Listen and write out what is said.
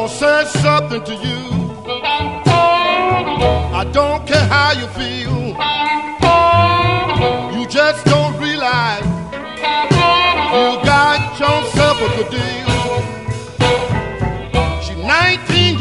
gonna say something to you. I don't care how you feel. You just don't realize you got yourself a good deal. She's 19